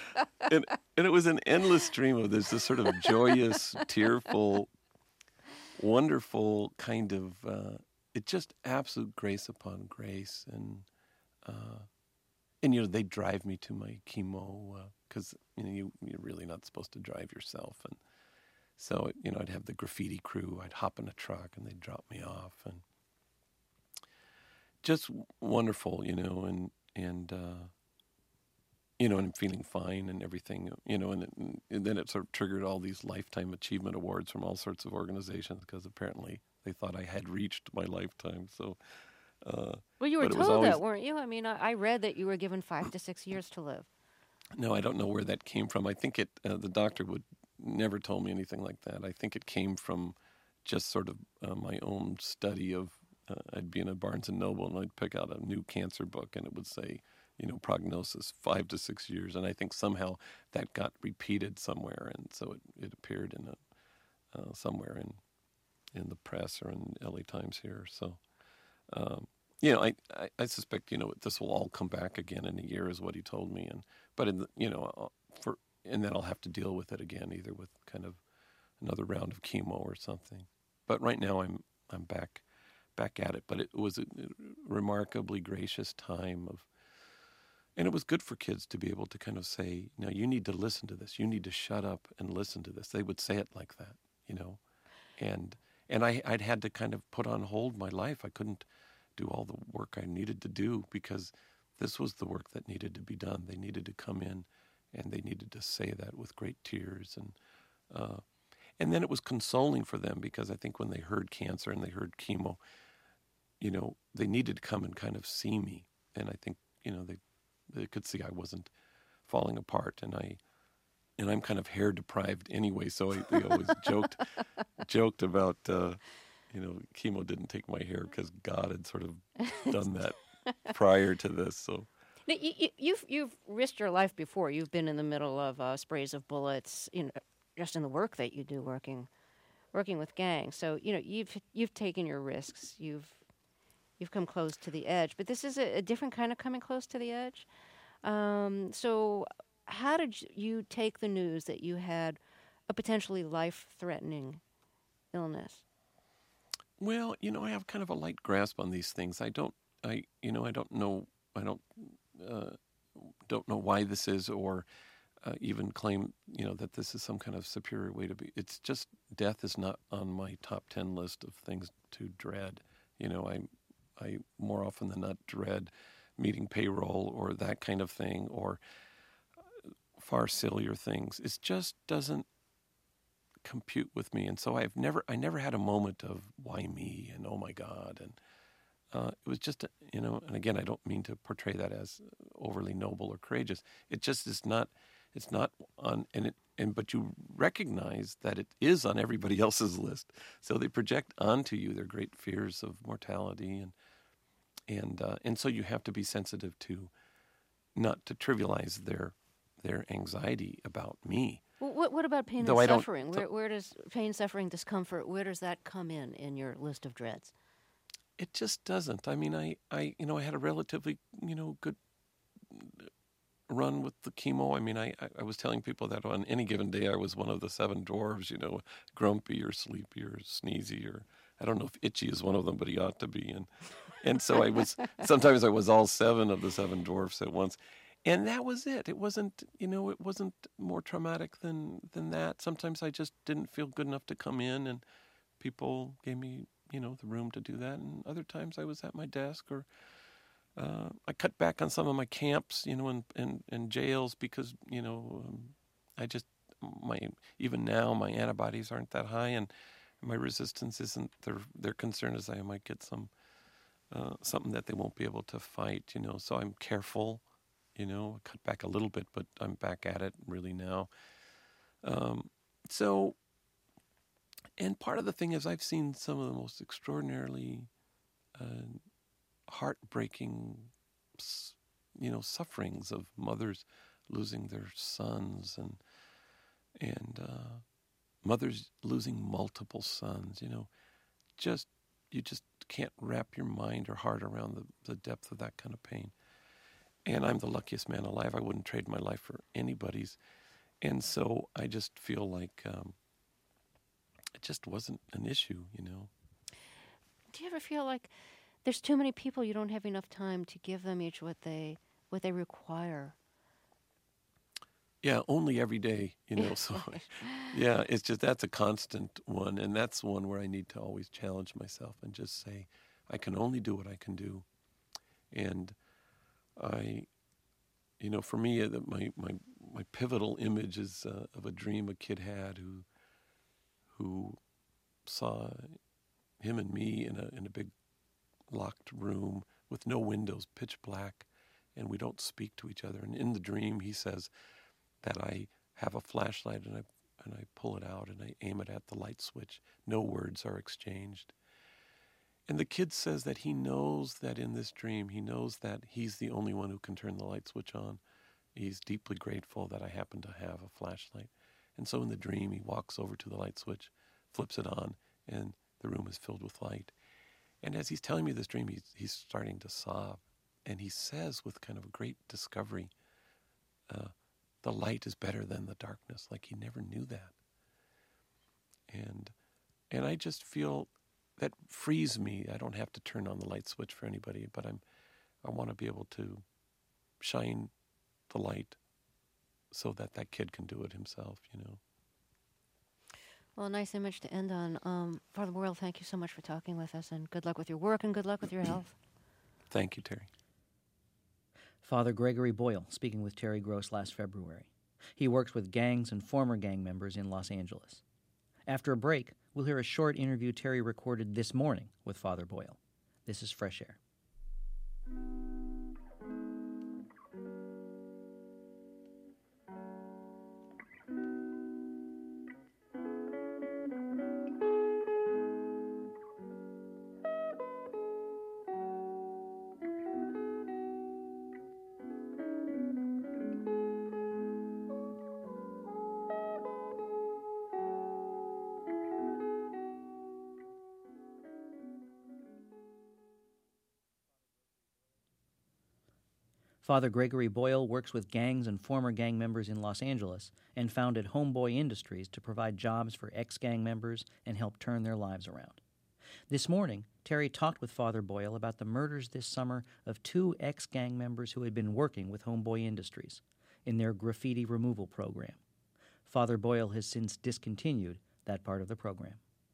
[SPEAKER 10] and, and it was an endless stream of this, this sort of joyous, tearful, wonderful kind of, uh, it just absolute grace upon grace. And, uh, and you know, they drive me to my chemo because, uh, you know, you, you're really not supposed to drive yourself. And so, you know, I'd have the graffiti crew, I'd hop in a truck and they'd drop me off. And just wonderful, you know, and, and, uh, you know, and I'm feeling fine and everything, you know, and, it, and then it sort of triggered all these lifetime achievement awards from all sorts of organizations because apparently they thought I had reached my lifetime. So, uh,
[SPEAKER 9] well, you were told
[SPEAKER 10] always,
[SPEAKER 9] that, weren't you? I mean, I, I read that you were given five to six years to live.
[SPEAKER 10] No, I don't know where that came from. I think it, uh, the doctor would never told me anything like that. I think it came from just sort of uh, my own study of, uh, I'd be in a Barnes and Noble and I'd pick out a new cancer book and it would say, you know, prognosis, five to six years. And I think somehow that got repeated somewhere. And so it, it appeared in a, uh, somewhere in in the press or in L A Times here. So, um, you know, I, I, I suspect, you know, this will all come back again in a year is what he told me. And, but in the, you know, for, and then I'll have to deal with it again, either with kind of another round of chemo or something. But right now I'm, I'm back, back at it. But it was a remarkably gracious time of, and it was good for kids to be able to kind of say, no, you need to listen to this. You need to shut up and listen to this. They would say it like that, you know. And and I, I'd had to kind of put on hold my life. I couldn't do all the work I needed to do because this was the work that needed to be done. They needed to come in and they needed to say that with great tears. And uh, and then it was consoling for them because I think when they heard cancer and they heard chemo, you know, they needed to come and kind of see me. And I think, you know, they They could see I wasn't falling apart, and I, and I'm kind of hair deprived anyway. So I, they always joked, joked about, uh, you know, chemo didn't take my hair because God had sort of done that prior to this. So
[SPEAKER 9] now, you, you, you've you've risked your life before. You've been in the middle of uh, sprays of bullets, you know, just in the work that you do, working, working with gangs. So you know, you've you've taken your risks. You've You've come close to the edge, but this is a, a different kind of coming close to the edge. Um, so how did you take the news that you had a potentially life-threatening illness?
[SPEAKER 10] Well, you know, I have kind of a light grasp on these things. I don't, I, you know, I don't know, I don't, uh, don't know why this is, or uh, even claim, you know, that this is some kind of superior way to be. It's just death is not on my top ten list of things to dread. You know, I. I more often than not dread meeting payroll or that kind of thing or far sillier things. It just doesn't compute with me. And so I've never, I never had a moment of why me and oh my God. And uh, it was just, a, you know, and again, I don't mean to portray that as overly noble or courageous. It just is not, it's not on, and it, and but you recognize that it is on everybody else's list. So they project onto you their great fears of mortality, and and uh, and so you have to be sensitive to, not to trivialize their their anxiety about me.
[SPEAKER 9] Well, what what about pain
[SPEAKER 10] Though
[SPEAKER 9] and
[SPEAKER 10] I
[SPEAKER 9] suffering?
[SPEAKER 10] don't,
[SPEAKER 9] Where where does pain, suffering, discomfort? Where does that come in in your list of dreads?
[SPEAKER 10] It just doesn't. I mean, I, I you know I had a relatively you know good run with the chemo. I mean, I, I was telling people that on any given day I was one of the seven dwarves, you know, grumpy or sleepy or sneezy, or I don't know if Itchy is one of them, but he ought to be. And and so I was, sometimes I was all seven of the seven dwarfs at once. And that was it. It wasn't, you know, it wasn't more traumatic than, than that. Sometimes I just didn't feel good enough to come in, and people gave me, you know, the room to do that. And other times I was at my desk, or Uh, I cut back on some of my camps, you know, and and, and jails because, you know, um, I just, my, even now my antibodies aren't that high, and my resistance isn't, their their concern is I might get some, uh, something that they won't be able to fight, you know, so I'm careful, you know, cut back a little bit, but I'm back at it really now. Um, so, and part of the thing is I've seen some of the most extraordinarily uh, heartbreaking, you know, sufferings of mothers losing their sons, and and uh, mothers losing multiple sons. You know, just you just can't wrap your mind or heart around the, the depth of that kind of pain. And I'm the luckiest man alive. I wouldn't trade my life for anybody's. And so I just feel like um, it just wasn't an issue, you know.
[SPEAKER 9] Do you ever feel like there's too many people, you don't have enough time to give them each what they what they require?
[SPEAKER 10] Yeah, only every day, you know. So, yeah, it's just that's a constant one, and that's one where I need to always challenge myself and just say, I can only do what I can do. And I, you know, for me, uh, my my my pivotal image is uh, of a dream a kid had who who saw him and me in a in a big locked room with no windows, pitch black, and we don't speak to each other. And in the dream, he says that I have a flashlight and I and I pull it out and I aim it at the light switch. No words are exchanged. And the kid says that he knows that in this dream, he knows that he's the only one who can turn the light switch on. He's deeply grateful that I happen to have a flashlight. And so in the dream, he walks over to the light switch, flips it on, and the room is filled with light. And as he's telling me this dream, he's, he's starting to sob. And he says with kind of a great discovery, uh, the light is better than the darkness, like he never knew that. And and I just feel that frees me. I don't have to turn on the light switch for anybody, but I'm I want to be able to shine the light so that that kid can do it himself, you know.
[SPEAKER 9] Well, a nice image to end on. Um, Father Boyle, thank you so much for talking with us, and good luck with your work and good luck with your health.
[SPEAKER 10] Thank you, Terry.
[SPEAKER 1] Father Gregory Boyle speaking with Terry Gross last February. He works with gangs and former gang members in Los Angeles. After a break, we'll hear a short interview Terry recorded this morning with Father Boyle. This is Fresh Air. Father Gregory Boyle works with gangs and former gang members in Los Angeles and founded Homeboy Industries to provide jobs for ex-gang members and help turn their lives around. This morning, Terry talked with Father Boyle about the murders this summer of two ex-gang members who had been working with Homeboy Industries in their graffiti removal program. Father Boyle has since discontinued that part of the program.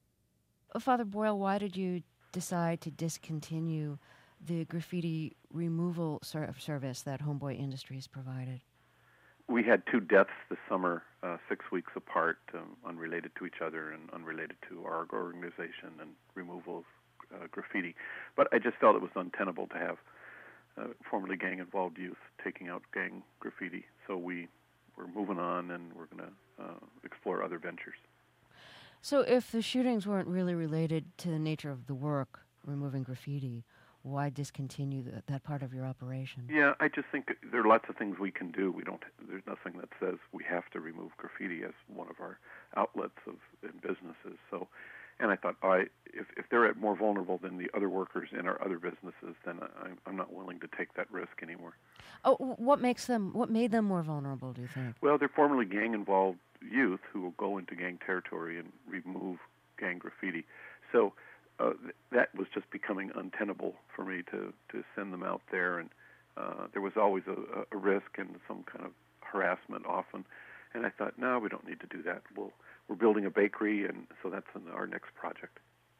[SPEAKER 9] Father Boyle, why did you decide to discontinue the graffiti removal ser- service that Homeboy Industries provided?
[SPEAKER 12] We had two deaths this summer, uh, six weeks apart, um, unrelated to each other and unrelated to our organization and removal of uh, graffiti. But I just felt it was untenable to have uh, formerly gang-involved youth taking out gang graffiti. So we were moving on, and we're going to uh, explore other ventures.
[SPEAKER 9] So if the shootings weren't really related to the nature of the work, removing graffiti, why discontinue the, that part of your operation?
[SPEAKER 12] Yeah, I just think there are lots of things we can do. We don't. There's nothing that says we have to remove graffiti as one of our outlets of in businesses. So, and I thought, I if if they're more vulnerable than the other workers in our other businesses, then I'm I'm not willing to take that risk anymore.
[SPEAKER 9] Oh, what makes them? What made them more vulnerable? Do you think?
[SPEAKER 12] Well, they're formerly gang-involved youth who will go into gang territory and remove gang graffiti. So. Uh, th- that was just becoming untenable for me to, to send them out there, and uh, there was always a, a risk and some kind of harassment often. And I thought, no, we don't need to do that. We'll, we're building a bakery, and so that's in our next project.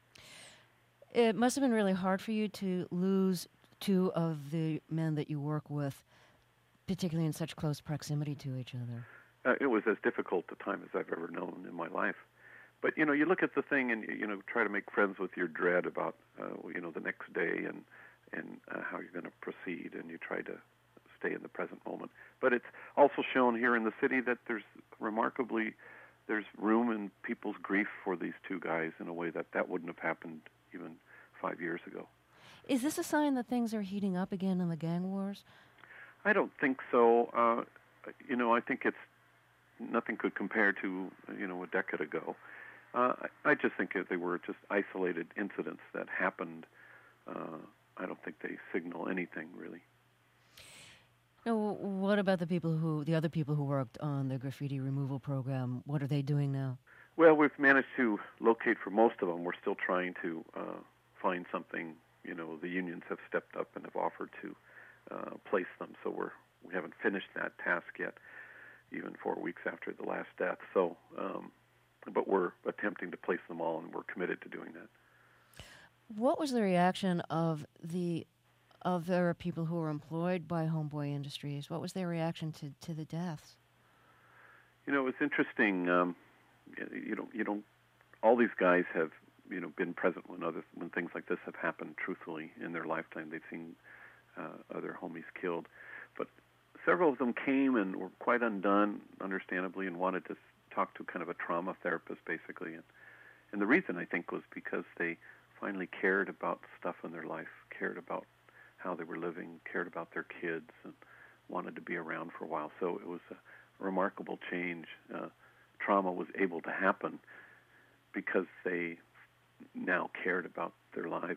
[SPEAKER 9] It must have been really hard for you to lose two of the men that you work with, particularly in such close proximity to each other.
[SPEAKER 12] Uh, it was as difficult a time as I've ever known in my life. But, you know, you look at the thing and, you know, try to make friends with your dread about, uh, you know, the next day and, and uh, how you're going to proceed, and you try to stay in the present moment. But it's also shown here in the city that there's remarkably, there's room in people's grief for these two guys in a way that that wouldn't have happened even five years ago.
[SPEAKER 9] Is this a sign that things are heating up again in the gang wars?
[SPEAKER 12] I don't think so. Uh, you know, I think it's, nothing could compare to, you know, a decade ago. Uh, I just think they were just isolated incidents that happened. Uh, I don't think they signal anything, really.
[SPEAKER 9] Now, what about the people who, the other people who worked on the graffiti removal program? What are they doing now?
[SPEAKER 12] Well, we've managed to locate for most of them. We're still trying to uh, find something. You know, the unions have stepped up and have offered to uh, place them, so we're we haven't finished that task yet, even four weeks after the last death. So, um, but we're attempting to place them all, and we're committed to doing that.
[SPEAKER 9] What was the reaction of the other people who were employed by Homeboy Industries? What was their reaction to, to the deaths?
[SPEAKER 12] You know, it's interesting. Um, you know, you don't. All these guys have, you know, been present when other when things like this have happened. Truthfully, in their lifetime, they've seen uh, other homies killed, but several of them came and were quite undone, understandably, and wanted to talk to kind of a trauma therapist, basically. And and the reason, I think, was because they finally cared about stuff in their life, cared about how they were living, cared about their kids, and wanted to be around for a while. So it was a remarkable change. Uh, trauma was able to happen because they now cared about their lives.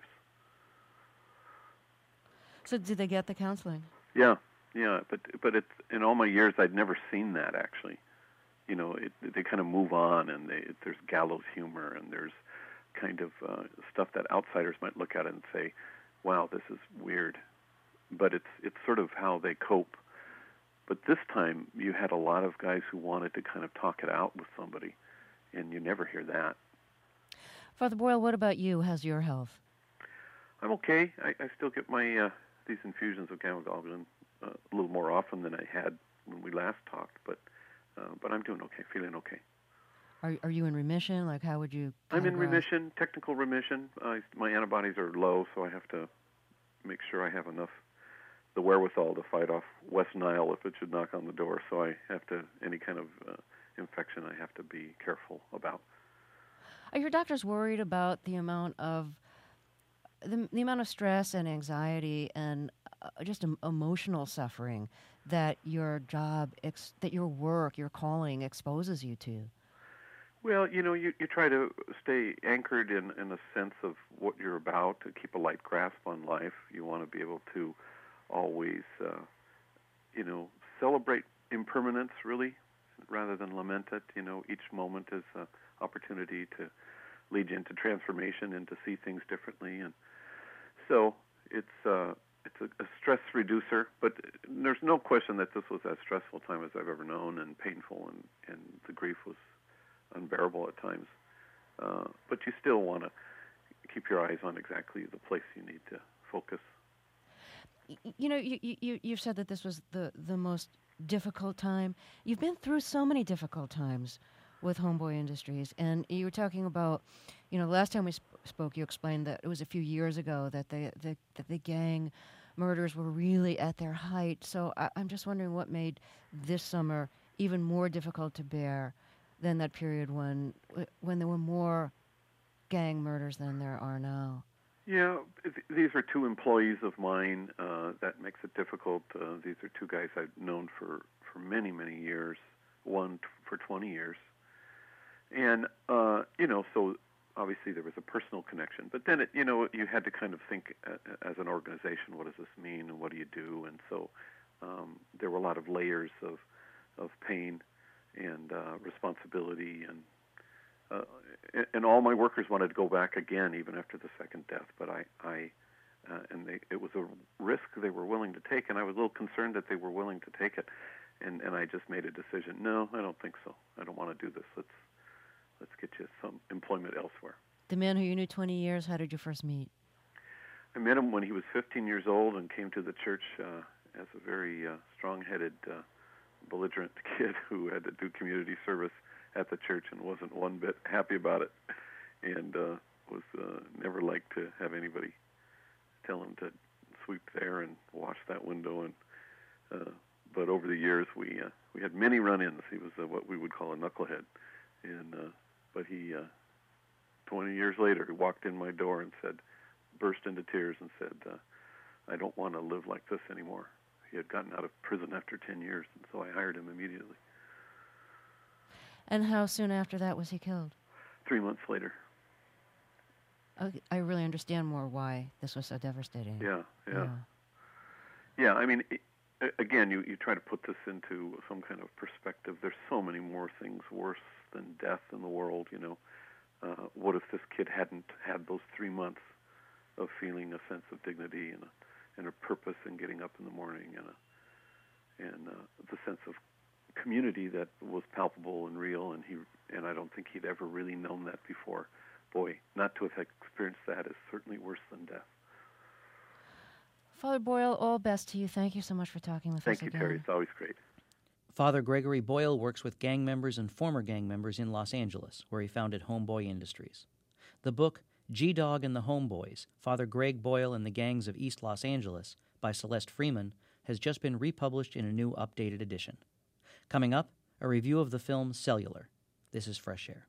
[SPEAKER 9] So did they get the counseling?
[SPEAKER 12] Yeah, yeah, but but it's in all my years I'd never seen that actually. You know, it, they kind of move on, and they, there's gallows humor, and there's kind of uh, stuff that outsiders might look at it and say, "Wow, this is weird," but it's it's sort of how they cope. But this time, you had a lot of guys who wanted to kind of talk it out with somebody, and you never hear that.
[SPEAKER 9] Father Boyle, what about you? How's your health?
[SPEAKER 12] I'm okay. I, I still get my uh, these infusions of gamma globulin uh, a little more often than I had when we last talked, but uh, but I'm doing okay, feeling okay.
[SPEAKER 9] Are are you in remission? Like, how would you?
[SPEAKER 12] I'm in remission, technical remission. Uh, my antibodies are low, so I have to make sure I have enough the wherewithal to fight off West Nile if it should knock on the door. So I have to any kind of uh, infection I have to be careful about.
[SPEAKER 9] Are your doctors worried about the amount of the, the amount of stress and anxiety and uh, just em- emotional suffering that your job, ex- that your work, your calling exposes you to?
[SPEAKER 12] Well, you know, you, you try to stay anchored in, in a sense of what you're about, to keep a light grasp on life. You want to be able to always, uh, you know, celebrate impermanence, really, rather than lament it. You know, each moment is an opportunity to lead you into transformation and to see things differently. And so it's uh, it's a, a stress reducer, but there's no question that this was as stressful a time as I've ever known, and painful, and, and the grief was unbearable at times. Uh, but you still want to keep your eyes on exactly the place you need to focus.
[SPEAKER 9] You know, you, you, you've said that this was the, the most difficult time. You've been through so many difficult times with Homeboy Industries, and you were talking about, you know, last time we sp- spoke, you explained that it was a few years ago that the, the, that the gang murders were really at their height. So I, I'm just wondering what made this summer even more difficult to bear than that period when when there were more gang murders than there are now.
[SPEAKER 12] Yeah, th- these are two employees of mine. Uh, that makes it difficult. Uh, these are two guys I've known for, for many, many years, one t- for twenty years. And, uh, you know, so obviously there was a personal connection. But then, it, you know, you had to kind of think uh, as an organization, what does this mean and what do you do? And so um, there were a lot of layers of, of pain and uh, responsibility, and uh, and all my workers wanted to go back again, even after the second death. But I, I uh, and they, it was a risk they were willing to take, and I was a little concerned that they were willing to take it, and and I just made a decision. No, I don't think so. I don't want to do this. Let's let's get you some employment elsewhere.
[SPEAKER 9] The man who you knew twenty years, how did you first meet?
[SPEAKER 12] I met him when he was fifteen years old and came to the church uh, as a very uh, strong-headed, uh, belligerent kid who had to do community service at the church and wasn't one bit happy about it, and uh, was uh, never liked to have anybody tell him to sweep there and wash that window. And uh, but over the years, we uh, we had many run-ins. He was uh, what we would call a knucklehead, and uh, but he uh, twenty years later, he walked in my door and said, burst into tears and said, uh, "I don't want to live like this anymore." He had gotten out of prison after ten years, and so I hired him immediately.
[SPEAKER 9] And how soon after that was he killed?
[SPEAKER 12] Three months later.
[SPEAKER 9] Okay, I really understand more why this was so devastating.
[SPEAKER 12] Yeah, yeah.
[SPEAKER 9] Yeah,
[SPEAKER 12] yeah I mean, it, again, you, you try to put this into some kind of perspective. There's so many more things worse than death in the world, you know. Uh, what if this kid hadn't had those three months of feeling a sense of dignity and a, and a purpose in getting up in the morning, and a, and uh, the sense of community that was palpable and real, and he and I don't think he'd ever really known that before. Boy, not to have experienced that is certainly worse than death.
[SPEAKER 9] Father Boyle, all best to you. Thank you so much for talking with
[SPEAKER 12] Thank
[SPEAKER 9] us
[SPEAKER 12] you,
[SPEAKER 9] again.
[SPEAKER 12] Terry. It's always great.
[SPEAKER 1] Father Gregory Boyle works with gang members and former gang members in Los Angeles, where he founded Homeboy Industries. The book, G-Dog and the Homeboys, Father Greg Boyle and the Gangs of East Los Angeles, by Celeste Freeman, has just been republished in a new updated edition. Coming up, a review of the film Cellular. This is Fresh Air.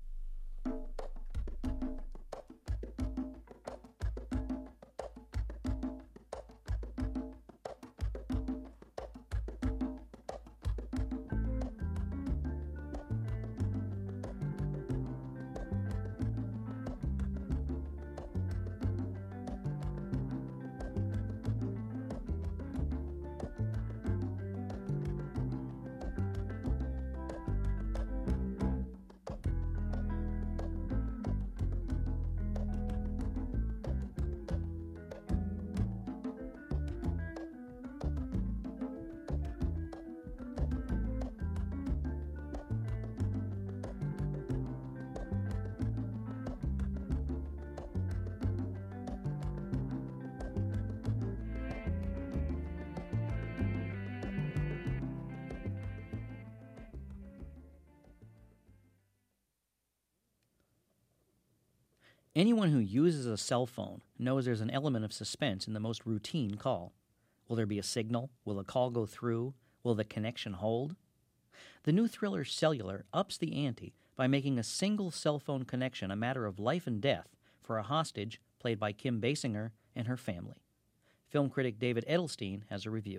[SPEAKER 1] Anyone who uses a cell phone knows there's an element of suspense in the most routine call. Will there be a signal? Will the call go through? Will the connection hold? The new thriller Cellular ups the ante by making a single cell phone connection a matter of life and death for a hostage played by Kim Basinger and her family. Film critic David Edelstein has a review.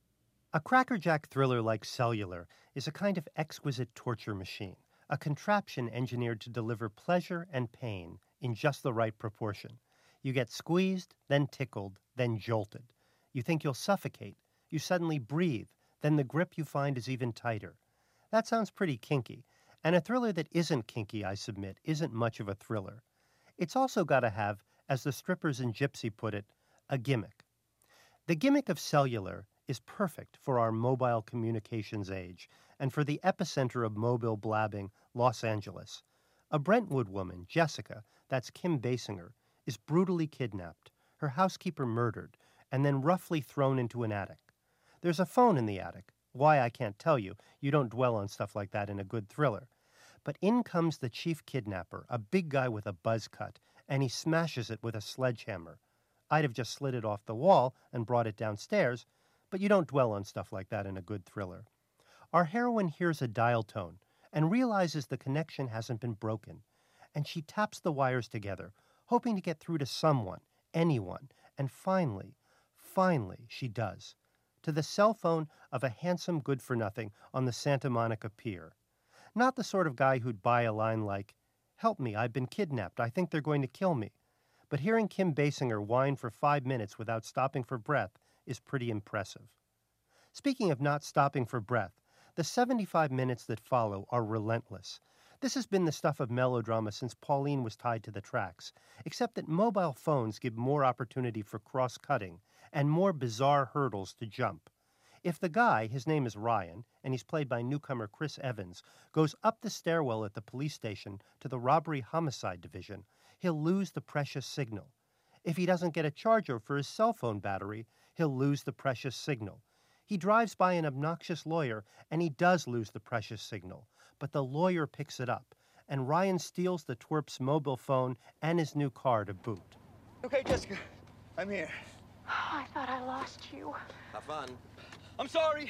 [SPEAKER 13] A crackerjack thriller like Cellular is a kind of exquisite torture machine, a contraption engineered to deliver pleasure and pain in just the right proportion. You get squeezed, then tickled, then jolted. You think you'll suffocate. You suddenly breathe. Then the grip you find is even tighter. That sounds pretty kinky. And a thriller that isn't kinky, I submit, isn't much of a thriller. It's also got to have, as the strippers in Gypsy put it, a gimmick. The gimmick of Cellular is perfect for our mobile communications age and for the epicenter of mobile blabbing, Los Angeles. A Brentwood woman, Jessica, that's Kim Basinger, is brutally kidnapped, her housekeeper murdered, and then roughly thrown into an attic. There's a phone in the attic. Why, I can't tell you. You don't dwell on stuff like that in a good thriller. But in comes the chief kidnapper, a big guy with a buzz cut, and he smashes it with a sledgehammer. I'd have just slid it off the wall and brought it downstairs, but you don't dwell on stuff like that in a good thriller. Our heroine hears a dial tone and realizes the connection hasn't been broken, and she taps the wires together, hoping to get through to someone, anyone, and finally, finally, she does, to the cell phone of a handsome good-for-nothing on the Santa Monica Pier. Not the sort of guy who'd buy a line like, "Help me, I've been kidnapped, I think they're going to kill me." But hearing Kim Basinger whine for five minutes without stopping for breath is pretty impressive. Speaking of not stopping for breath, the seventy-five minutes that follow are relentless. This has been the stuff of melodrama since Pauline was tied to the tracks, except that mobile phones give more opportunity for cross-cutting and more bizarre hurdles to jump. If the guy, his name is Ryan, and he's played by newcomer Chris Evans, goes up the stairwell at the police station to the robbery homicide division, he'll lose the precious signal. If he doesn't get a charger for his cell phone battery, he'll lose the precious signal. He drives by an obnoxious lawyer, and he does lose the precious signal. But the lawyer picks it up, and Ryan steals the twerp's mobile phone and his new car to boot.
[SPEAKER 14] Okay, Jessica, I'm here.
[SPEAKER 15] Oh, I thought I lost you.
[SPEAKER 14] Have fun. I'm sorry.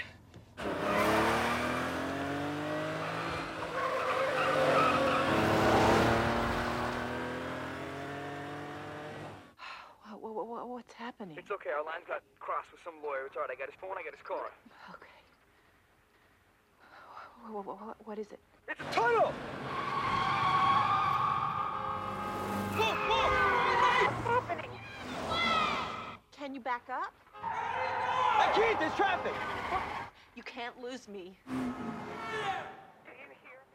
[SPEAKER 15] What's happening?
[SPEAKER 14] It's okay. Our lines got crossed with some lawyer. It's all right. I got his phone. I got his car.
[SPEAKER 15] Okay. What, what, what is it?
[SPEAKER 14] It's a tunnel! Look, look!
[SPEAKER 15] What's happening? Can you back up?
[SPEAKER 14] I can't. There's traffic.
[SPEAKER 15] You can't lose me.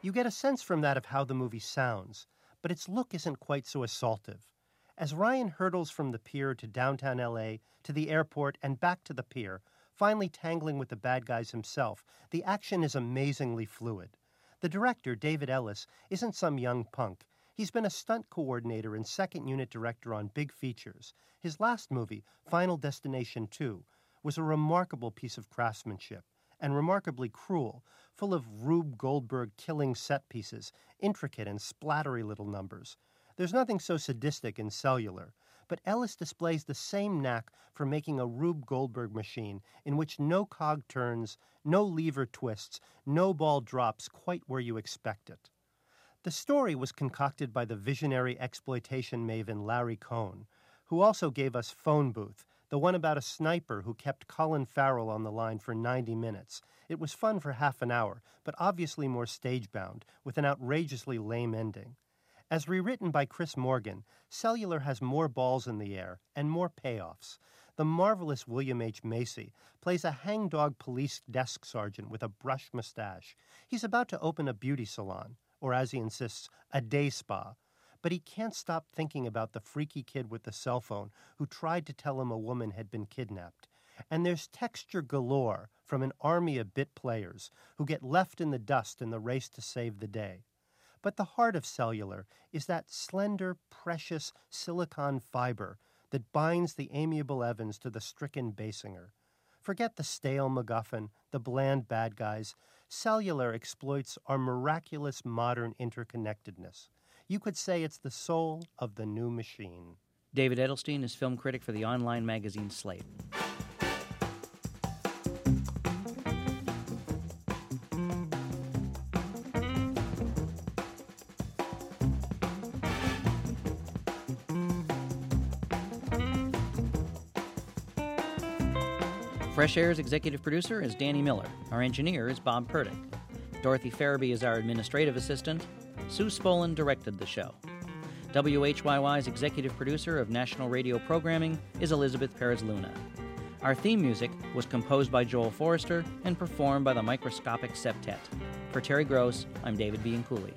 [SPEAKER 13] You get a sense from that of how the movie sounds, but its look isn't quite so assaultive. As Ryan hurtles from the pier to downtown L A, to the airport, and back to the pier, finally tangling with the bad guys himself, the action is amazingly fluid. The director, David Ellis, isn't some young punk. He's been a stunt coordinator and second unit director on big features. His last movie, Final Destination two, was a remarkable piece of craftsmanship, and remarkably cruel, full of Rube Goldberg killing set pieces, intricate and splattery little numbers. There's nothing so sadistic in Cellular, but Ellis displays the same knack for making a Rube Goldberg machine in which no cog turns, no lever twists, no ball drops quite where you expect it. The story was concocted by the visionary exploitation maven Larry Cohn, who also gave us Phone Booth, the one about a sniper who kept Colin Farrell on the line for ninety minutes. It was fun for half an hour, but obviously more stage-bound, with an outrageously lame ending. As rewritten by Chris Morgan, Cellular has more balls in the air and more payoffs. The marvelous William H. Macy plays a hangdog police desk sergeant with a brush mustache. He's about to open a beauty salon, or as he insists, a day spa. But he can't stop thinking about the freaky kid with the cell phone who tried to tell him a woman had been kidnapped. And there's texture galore from an army of bit players who get left in the dust in the race to save the day. But the heart of Cellular is that slender, precious silicon fiber that binds the amiable Evans to the stricken Basinger. Forget the stale MacGuffin, the bland bad guys. Cellular exploits our miraculous modern interconnectedness. You could say it's the soul of the new machine.
[SPEAKER 1] David Edelstein is film critic for the online magazine Slate. Fresh Air's executive producer is Danny Miller. Our engineer is Bob Purdick. Dorothy Farabee is our administrative assistant. Sue Spolin directed the show. W H Y Y's executive producer of national radio programming is Elizabeth Perez-Luna. Our theme music was composed by Joel Forrester and performed by the Microscopic Septet. For Terry Gross, I'm David Bianculli.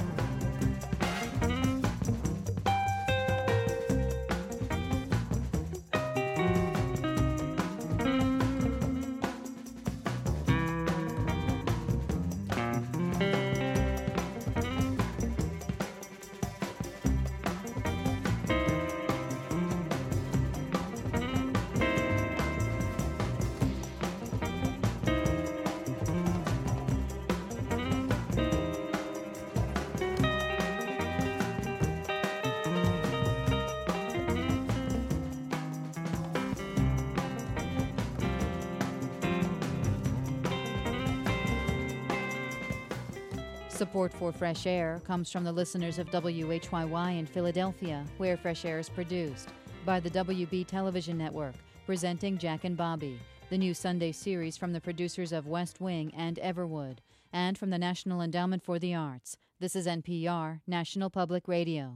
[SPEAKER 11] Support for Fresh Air comes from the listeners of W H Y Y in Philadelphia, where Fresh Air is produced, by the W B Television Network, presenting Jack and Bobby, the new Sunday series from the producers of West Wing and Everwood, and from the National Endowment for the Arts. This is N P R, National Public Radio.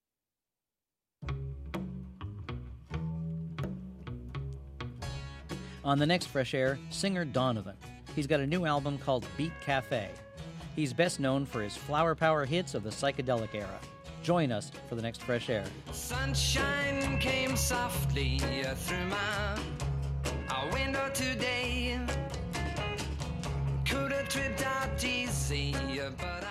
[SPEAKER 1] On the next Fresh Air, singer Donovan. He's got a new album called Beat Cafe. He's best known for his flower power hits of the psychedelic era. Join us for the next Fresh Air.
[SPEAKER 16] Sunshine came softly through my our window today. Could have tripped out easy, but